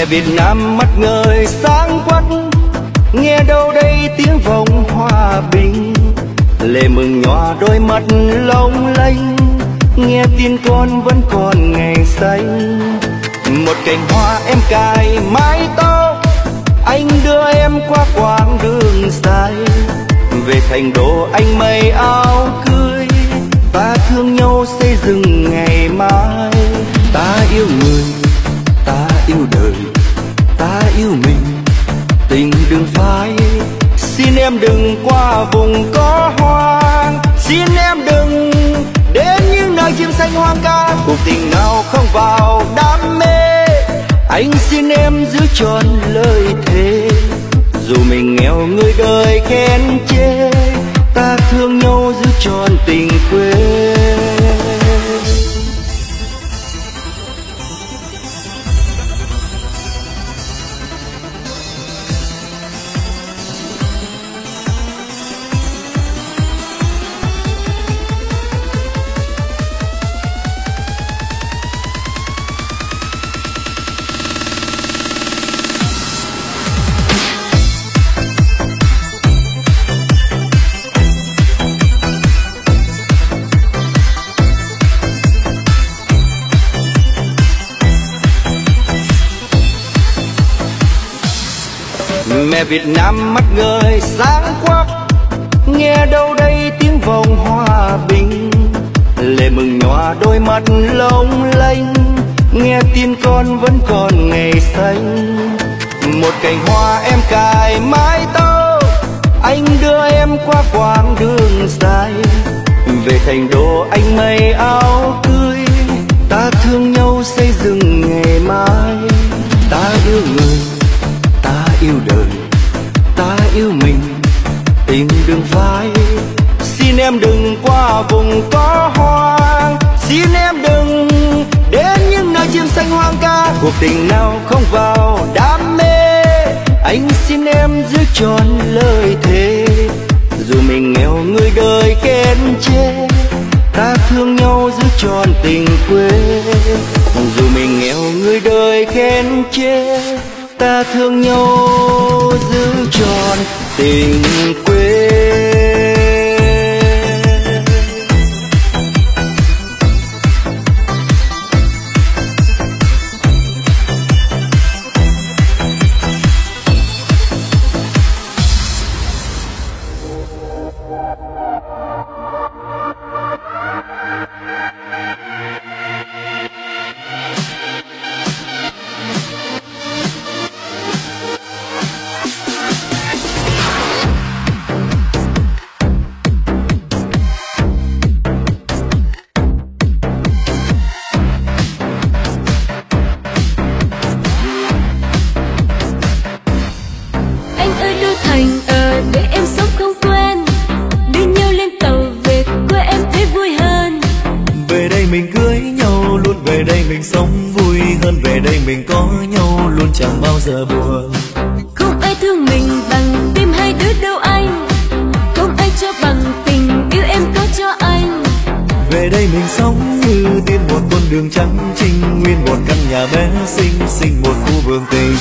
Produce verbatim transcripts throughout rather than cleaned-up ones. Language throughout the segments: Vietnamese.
Việt Nam mắt ngời sáng quắc, nghe đâu đây tiếng vọng hòa bình. Lệ mừng nhòa đôi mắt long lanh, nghe tin con vẫn còn ngày xanh. Một cành hoa em cài mái tóc, anh đưa em qua quãng đường dài. Về thành đô anh may áo cưới, ta thương nhau xây dựng ngày mai. Ta yêu người, ta yêu đời, ta yêu mình, tình đừng phai. Xin em đừng qua vùng có hoang, xin em đừng đến những nơi chim xanh hoang ca. Cuộc tình nào không vào đam mê, anh xin em giữ trọn lời thề. Dù mình nghèo người đời khen chê, ta thương nhau giữ trọn tình quê. Mẹ Việt Nam mắt ngời sáng quắc, nghe đâu đây tiếng vọng hòa bình. Lệ mừng nhòa đôi mắt long lanh, nghe tin con vẫn còn ngày xanh. Một cành hoa em cài mái tóc, anh đưa em qua quãng đường dài. Về thành đô anh may áo cưới, ta thương nhau xây dựng ngày mai. Ta yêu người, ta yêu đời, ta yêu mình, tình đừng phai. Xin em đừng qua vùng có hoang, xin em đừng đến những nơi chim xanh hoang ca. Cuộc tình nào không vào đam mê, anh xin em giữ trọn lời thề. Dù mình nghèo người đời khen chê, ta thương nhau giữ trọn tình quê. Dù mình nghèo người đời khen chê, ta thương nhau giữ trọn tình quê. Giờ buồn không ai thương mình bằng tim hai đứa đâu anh, không ai cho bằng tình yêu em có cho anh. Về đây mình sống như tiên một con đường trắng trinh, nguyên một căn nhà bé xinh xinh một khu vườn tình.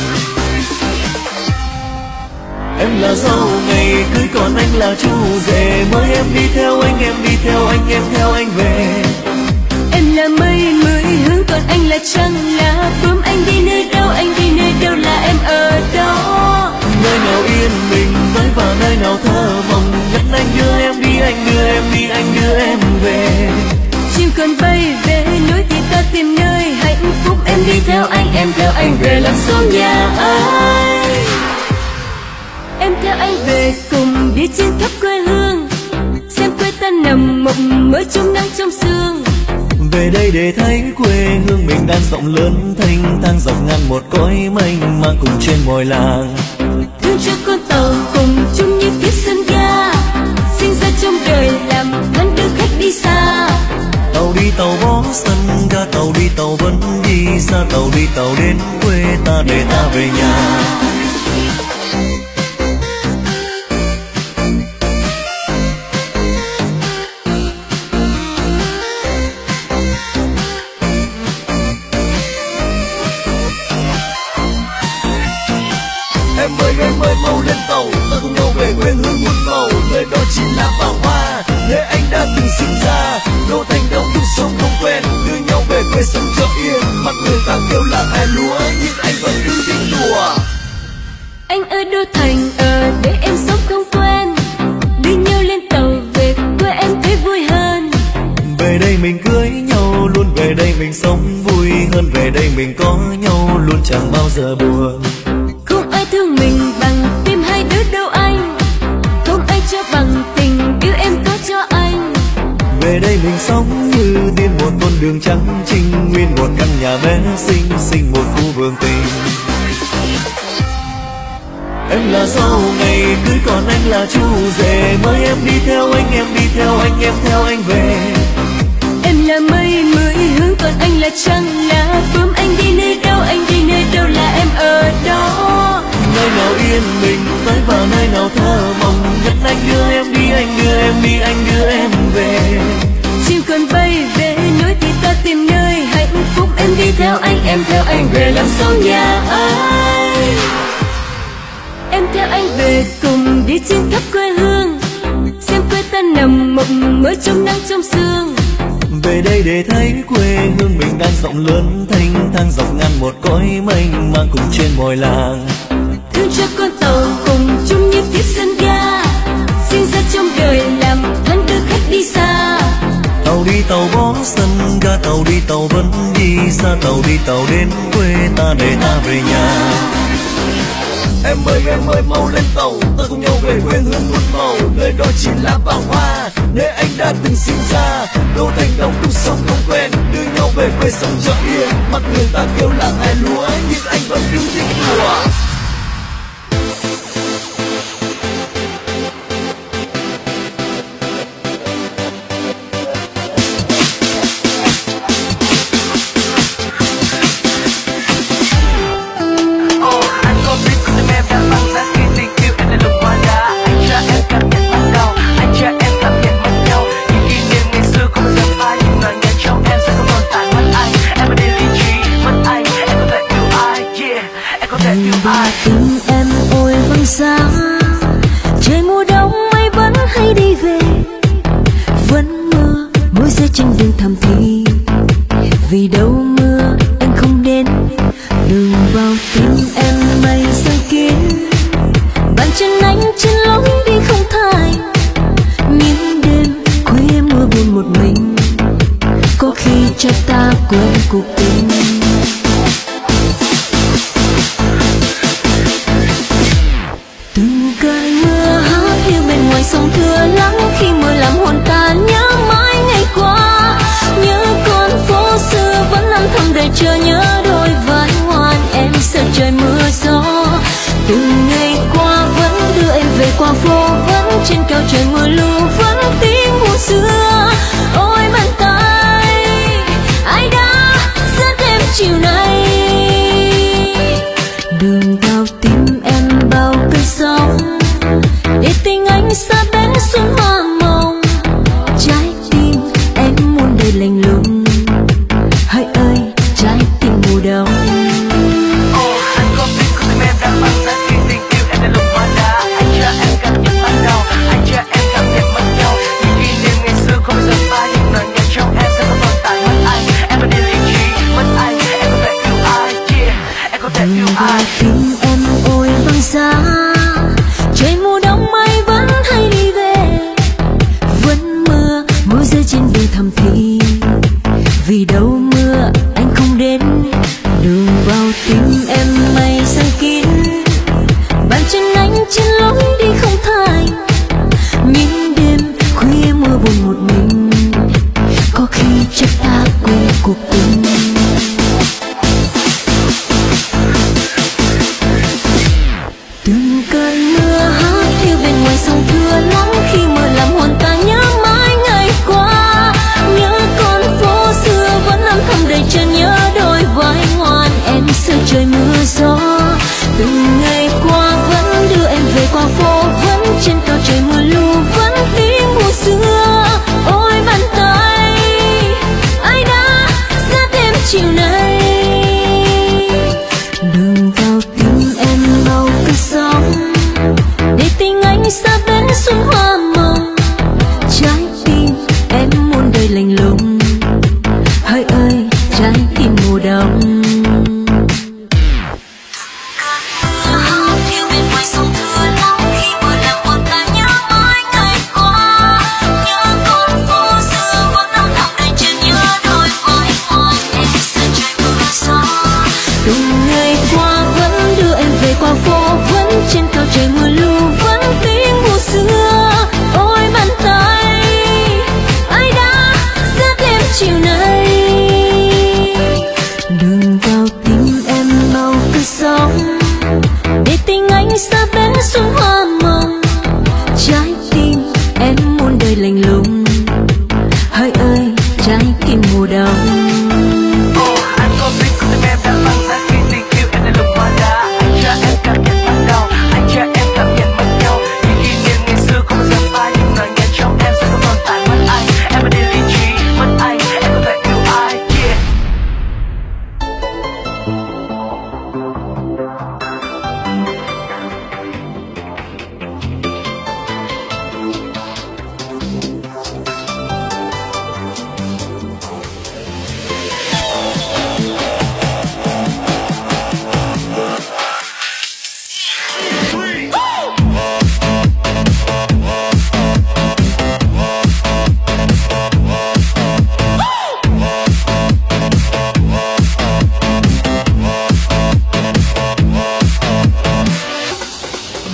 Em là dâu ngày cưới còn anh là chú rể, mới em đi theo anh em đi theo anh em theo anh về. Em là mây mười hướng còn anh là trăng là bướm, anh đi nơi đâu anh đi nơi đâu là em ở đó. Nơi nào yên bình với và nơi nào thơ mộng, nhất anh đưa em đi anh đưa em đi anh đưa em về. Chim còn bay về núi thì ta tìm nơi hạnh phúc, em đi theo anh em theo anh về làm xuống nhà anh. Em theo anh về cùng đi trên khắp quê hương, xem quê ta nằm mộng mơ trong nắng trong sương. Về đây để thấy quê hương mình đang rộng lớn thanh thang dọc ngang một cõi mênh mang cùng trên mọi làng. Thương cho con tàu cùng chung như kiếp sân ga, sinh ra trong đời làm thân đưa khách đi xa. Tàu đi tàu bó sân ga, tàu đi tàu vẫn đi xa, tàu đi tàu đến quê ta để ta về nhà. Em ơi em ơi mau lên tàu, ta cùng nhau về quê hương muôn màu. Nơi đó chỉ là pháo hoa, nơi anh đã từng sinh ra. Đô thành đâu chung sống không quen, đưa nhau về quê sống cho yên. Mặt người ta kêu là hai lúa, nhưng anh vẫn cứ thích đùa. Anh ở Đô Thành ở để em sống không quen, đi nhau lên tàu về quê em thấy vui hơn. Về đây mình cưới nhau luôn, về đây mình sống vui hơn. Về đây mình có nhau luôn, chẳng bao giờ buồn. Không ai thương mình bằng tim hai đứa đâu anh, không ai cho bằng tình yêu em có cho anh. Về đây mình sống như tiên, một con đường trắng trinh nguyên, một căn nhà bé xinh xinh, một khu vườn tình. Em là dâu ngày cưới còn anh là chú rể, mời em đi theo anh, em đi theo anh, em theo anh về. Em là mây mười hướng còn anh là trăng là bướm, anh đi nơi đâu anh đi nơi đâu là em ở đó. Nơi nào yên bình tới và nơi nào thơ mộng nhất, anh đưa em đi, anh đưa em đi, anh đưa em về. Chim còn bay về núi thì ta tìm nơi hạnh phúc, em đi theo anh, em theo anh về làm sao nhà anh. Em theo anh về cùng đi trên khắp quê hương, xem quê ta nằm mộng mơ trong nắng trong sương. Về đây để thấy quê hương mình đang rộng lớn thanh thang, dọc ngang một cõi mênh mang cùng trên mọi làng. Thương cho con tàu cùng chung như chiếc sân ga, sinh ra trong đời làm thân đưa khách đi xa. Tàu đi tàu bó sân ga, tàu đi tàu vẫn đi xa. Tàu đi tàu đến quê ta để ta về nhà. Em ơi em ơi mau lên tàu, ta cùng nhau về quê hương muôn màu. Nơi đó chỉ là pháo hoa, nơi anh đã từng sinh ra. Đô thành đông đúc sống không quen, đưa nhau về quê sống cho yên. Mặt người ta kêu là hai lúa, nhưng anh vẫn cứ thích đùa. Tình em ôi băng giá, trời mùa đông mây vẫn hay đi về, vẫn mưa môi rơi trên đường thầm thì. Vì đâu mưa anh không đến, đường vào tim em mây rơi kín. Bàn chân anh trên lối đi không thay, những đêm khuya mưa buồn một mình, có khi cho ta quên cuộc tình. Sông thưa lắng khi mưa làm hồn ta nhớ mãi ngày qua, nhớ con phố xưa vẫn âm thầm đợi chờ, nhớ đôi vai ngoan em sợ trời mưa gió. Từng ngày qua vẫn đưa em về qua phố, vẫn trên cao trời mưa lưu vẫn tiếng mùa xưa. Ôi bàn tay ai đã dắt em chiều nay, đường vào tim em bao cơn sóng, để tình anh xa bén xuân hoa mộng. Trái tim em muôn đời lạnh lùng, hỡi ơi trái tim mùa đông. Oh, anh có biết con tim em đang băng giá khi tình yêu em đã lục hoa đá. Anh cho em cảm nhận ban đầu, anh cho em cảm nhận mất nhau. Những kỷ niệm ngày xưa không giờ phai, những nỗi nhớ trong em sẽ không tồn tại mất anh. Em vẫn đi lý trí mất anh, em có thể yêu ai, yeah, em có thể yêu ai. Tim em ôi băng giá, trời mùa đông mây vẫn hay đi về, vẫn mưa mưa rơi trên đường thầm thì. Vì đâu mưa anh không đến, đường vào tim em mây rơi kín. Bàn chân anh trên lối đi không thay, những đêm khuya mưa buồn một mình, có khi cho ta quên cuộc tình. Từng cơn mưa hát hiu bên ngoài sông thưa lắng khi mưa làm hồn ta nhớ mãi ngày qua, nhớ con phố xưa vẫn âm thầm đầy chờ, nhớ đôi vai ngoan em sợ trời mưa gió. Từng ngày qua vẫn đưa em về qua phố, vẫn trên cao trời mưa lưu vẫn tiếng mùa xưa. Ôi bàn tay ai đã dắt em chiều nay, đường vào tim em bao cơn sóng,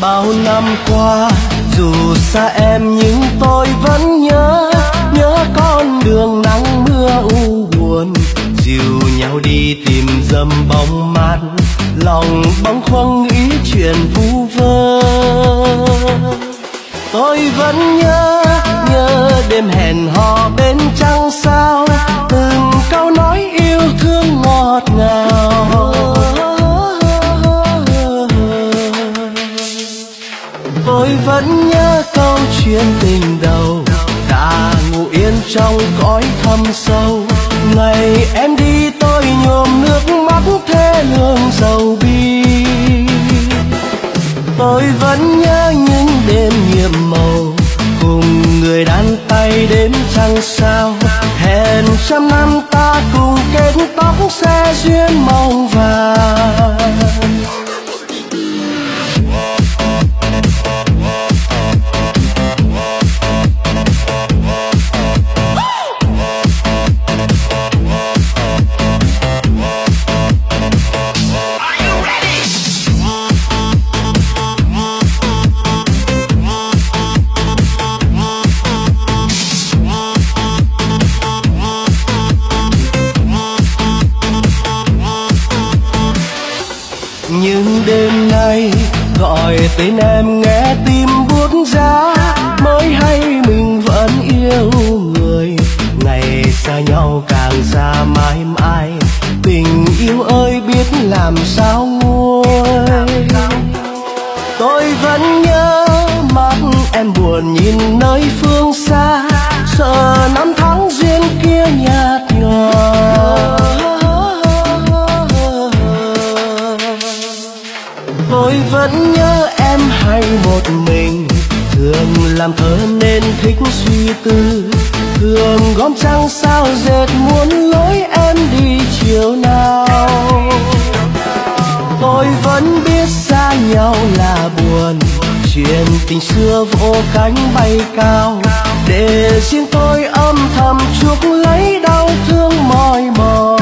Bao năm qua dù xa em nhưng tôi vẫn nhớ, nhớ con đường nắng mưa u buồn, dìu nhau đi tìm dầm bóng mát, lòng bâng khuâng nghĩ chuyện vu vơ. Tôi vẫn nhớ, nhớ đêm hẹn hò bên trăng sao, từng câu nói yêu thương ngọt ngào. Tôi vẫn nhớ câu chuyện tình đầu đã ngủ yên trong cõi thâm sâu. Ngày em đi tôi nhuộm nước mắt thê lương sầu bi. Tôi vẫn nhớ những đêm nhiệm màu cùng người đan tay đếm trăng sao. Hẹn trăm năm ta cùng kết tóc xe duyên màu vàng. Nhưng đêm nay gọi tên em nghe tim buốt giá, mới hay mình vẫn yêu người. Ngày xa nhau càng xa mãi mãi, tình yêu ơi biết làm sao nguôi. Tôi vẫn nhớ mắt em buồn nhìn nơi phương xa, sợ năm tháng duyên kia nhạt nhòa. Tôi vẫn nhớ em hay một mình, thường làm thơ nên thích suy tư, thường gom trăng sao dệt muốn lối em đi chiều nào. Tôi vẫn biết xa nhau là buồn, chuyện tình xưa vỗ cánh bay cao, để riêng tôi âm thầm chuốc lấy đau thương mỏi mòn.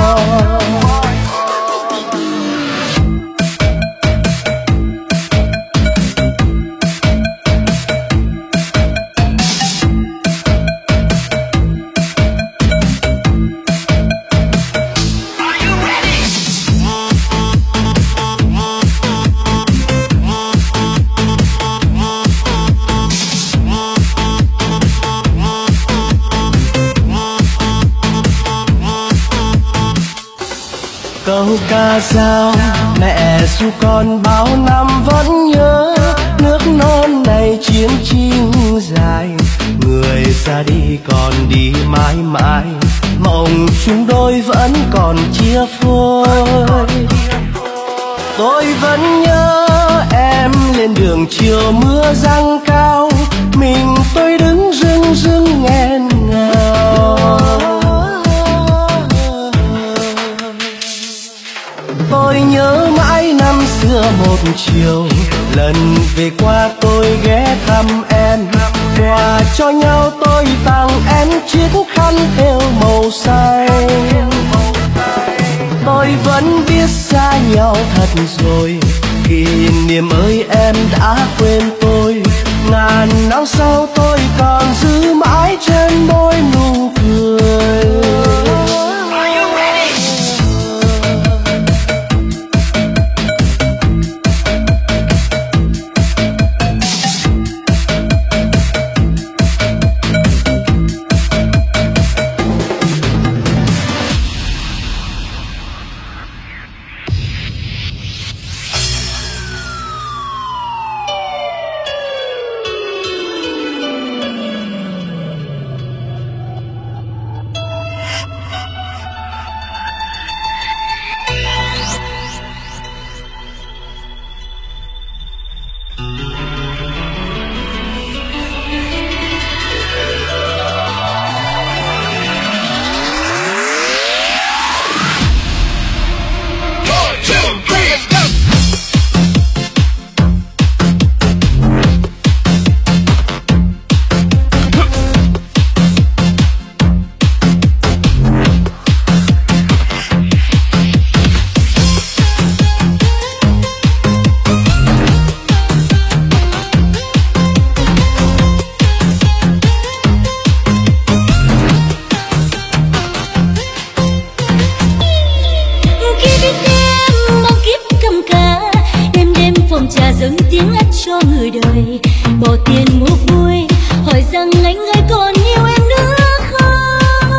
Câu ca dao mẹ ru con bao năm vẫn nhớ, nước non này chiến tranh dài, người ra đi còn đi mãi mãi, mộng chúng đôi vẫn còn chia phôi. Tôi vẫn nhớ em lên đường chiều mưa giăng cao, mình tôi đứng rưng rưng nghẹn ngào. Tôi nhớ mãi năm xưa một chiều, lần về qua tôi ghé thăm em, quà cho nhau tôi tặng em chiếc khăn thêu màu xanh. Tôi vẫn biết xa nhau thật rồi, kỷ niệm ơi em đã quên tôi, ngàn năm sau tôi còn giữ mãi trên môi nụ cười. phòng trà dâng tiếng hát cho người đời, bỏ tiền mua vui, hỏi rằng anh ơi còn yêu em nữa không?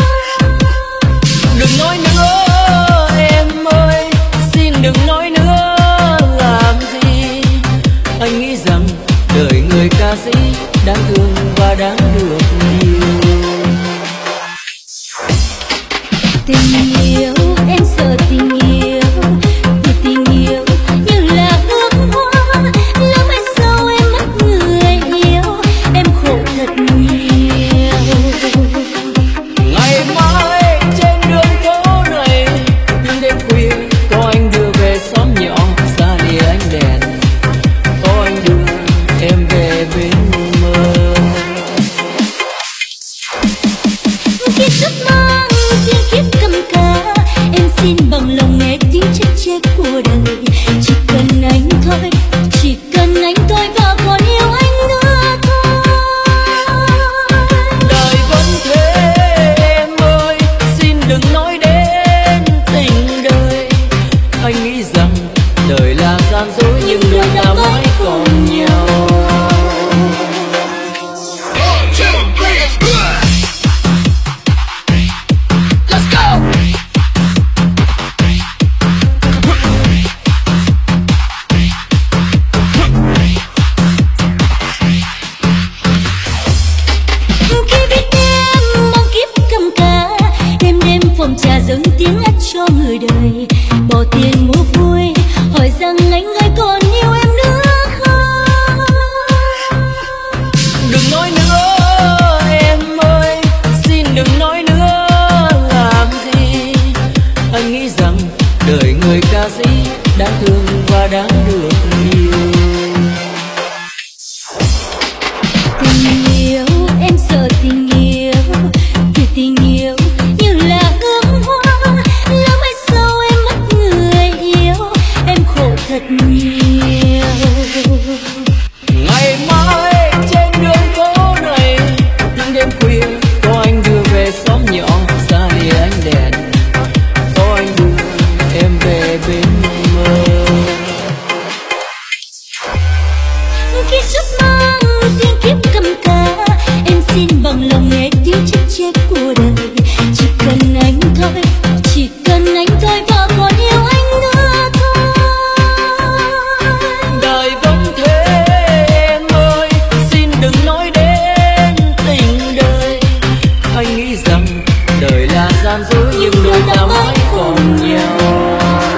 Đừng nói nữa em ơi, xin đừng nói nữa làm gì. Anh nghĩ rằng đời người ca sĩ đáng thương và đáng được nhiều. Tình yêu em sợ tình yêu, vì tình yêu như là ước hoa, lỡ mai sau em mất người yêu, em khổ thật nhiều. Ngày mai trên đường phố này, những đêm khuya có anh đưa về xóm nhỏ xa lìa ánh đèn, có anh đưa em về bên mơ. Khi giấc mơ riêng kiếp cầm cá, em xin bằng lòng nghe tiếng chết chết của đời. Chỉ cần anh thôi, chỉ cần anh thôi và còn yêu anh nữa thôi. Đời vẫn thế em ơi, xin đừng nói đến tình đời. Anh nghĩ rằng đời là gian dối nhưng đôi ta mãi còn nhau. Trà dâng tiếng hát cho người đời, bỏ tiền mua vui, hỏi rằng anh ơi còn yêu em nữa không? Đừng nói nữa em ơi, xin đừng nói nữa làm gì. Anh nghĩ rằng đời người ca sĩ đáng thương và đáng được nhiều. Tình yêu em sợ tình yêu, vì tình yêu như là ước hoa, lỡ mai sau em mất người yêu, em khổ thật nhiều. Ngày mai trên đường phố này, những đêm khuya có anh đưa về xóm nhỏ xa lìa ánh đèn, có anh đưa em về bên mơ. Khi giấc mơ riêng kiếp cầm cá, em xin bằng lòng nghe tiếng chết chết của đời. Chỉ cần anh thôi, chỉ cần anh thôi và còn yêu anh nữa thôi. Đời vẫn thế em ơi, xin đừng nói đến tình đời. Anh nghĩ rằng đời là gian dối nhưng đôi ta mãi còn nhau.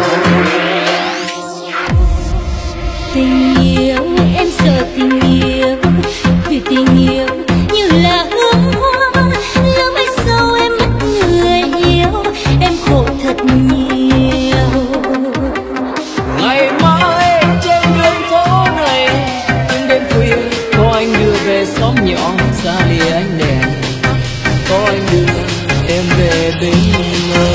Tình yêu em sợ tình yêu, vì tình yêu như là ước hoa, lỡ mai sau em mất người yêu, em khổ thật nhiều. Ngày mai trên đường phố này, những đêm khuya có anh đưa về xóm nhỏ xa lìa ánh đèn, có anh đưa em về bên mơ.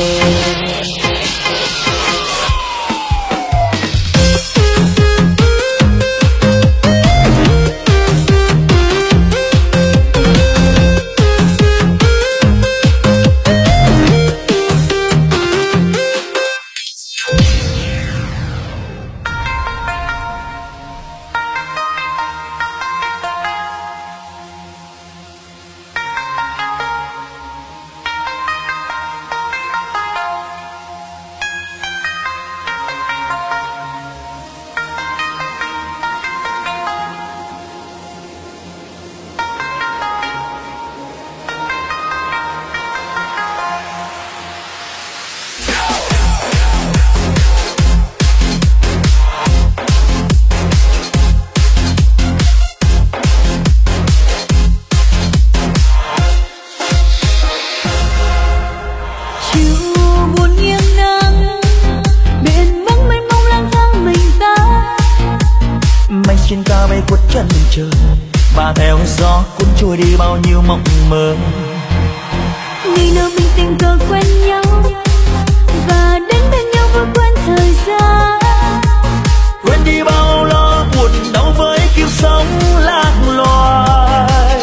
Trên cao bay quất chân trời và theo gió cuốn trôi đi bao nhiêu mộng mơ. Ngày nào mình tình cờ quen nhau và đến bên nhau vừa quên thời gian, quên đi bao lo buồn đau với kiếp sống lạc loài.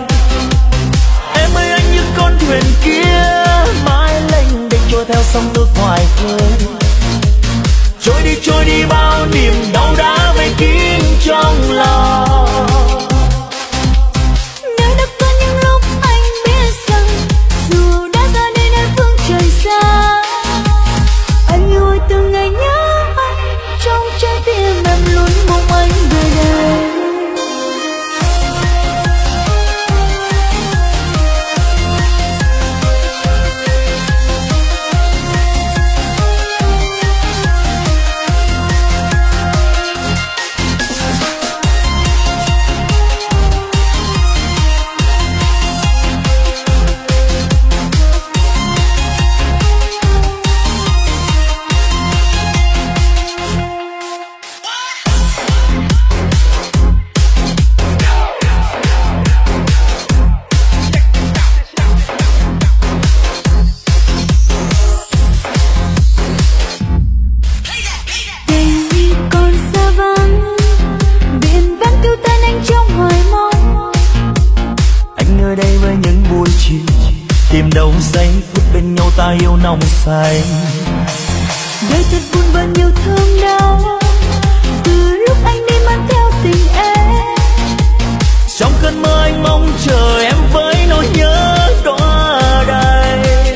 Em ơi anh như con thuyền kia mãi lênh đênh trôi theo sông nước ngoài khơi, trôi đi trôi đi bao niềm đau đớn. đâu giây phút bên nhau ta yêu nồng say. Đời thật buồn và nhiều thương đau, từ lúc anh đi mang theo tình em. Trong cơn mơ anh mong chờ em với nỗi nhớ đọa đầy.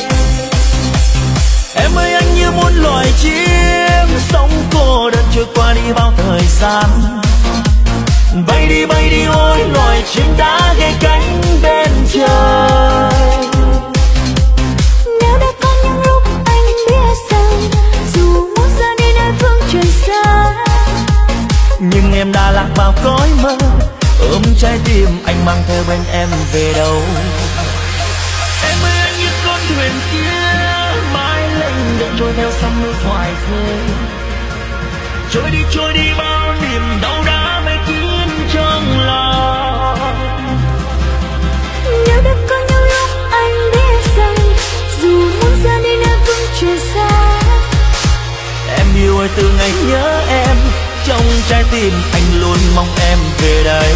Em ơi anh như muôn loài chim sống cô đơn trôi qua đi bao thời gian. Bay đi bay đi ôi loài chim đã ghé cánh bên trời. Nếu đã có những lúc anh biết rằng dù muốn ra đi nơi phương trời xa, nhưng em đã lạc vào cõi mơ, ôm trái tim anh mang theo bên em về đâu. Em ơi anh như con thuyền kia mãi lênh đênh trôi theo sóng nước hoài khơi. Trôi đi trôi đi bao niềm đau đã mê kín trong lòng. nếu đã có những lúc anh biết rằng dù muốn ra đi nơi phương trời xa, Em yêu ơi từ ngày nhớ em, trong trái tim anh luôn mong em về đây.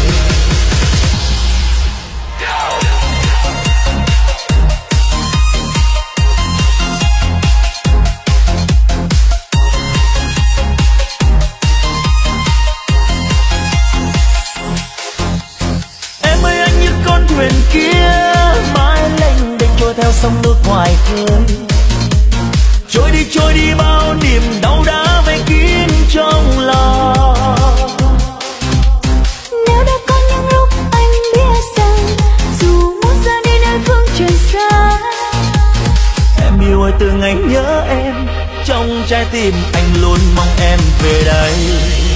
Em ơi anh như con thuyền kia mãi lênh đênh trôi theo sông nước hoài khơi. Trôi đi trôi đi bao niềm đau đã vây kín trong lòng. nếu đã có những lúc anh biết rằng dù muốn ra đi nơi phương trời xa, Em yêu ơi từ ngày nhớ em, trong trái tim anh luôn mong em về đây.